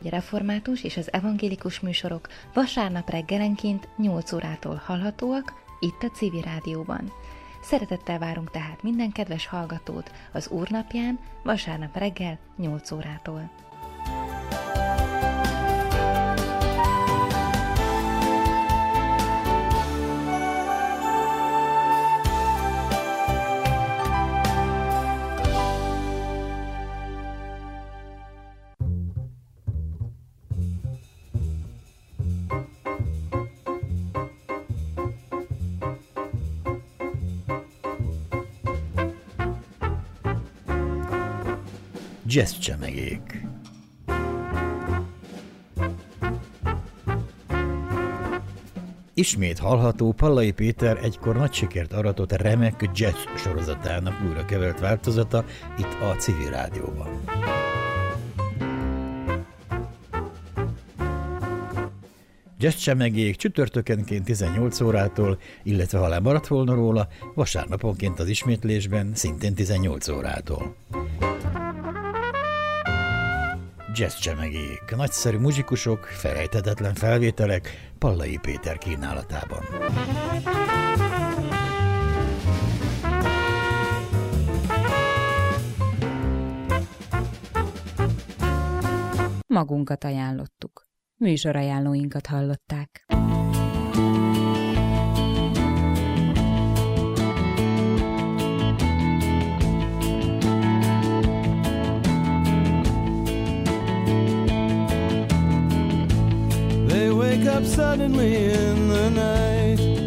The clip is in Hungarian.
református és az evangélikus műsorok vasárnap reggelenként 8 órától hallhatóak itt a Civil Rádióban. Szeretettel várunk tehát minden kedves hallgatót az Úrnapján vasárnap reggel 8 órától. Jazzcsemegék. Ismét hallható Pallai Péter egykor nagy sikert aratott remek jazz sorozatának újra kevert változata itt a Civil Rádióban. Jazzcsemegék csütörtökenként 18 órától, illetve ha lemaradt volna róla, vasárnaponként az ismétlésben szintén 18 órától. Jazzcsemegék, nagyszerű muzsikusok, felejthetetlen felvételek Pallai Péter kínálatában. Magunkat ajánlottuk. Műsorajánlóinkat hallották. They wake up suddenly in the night.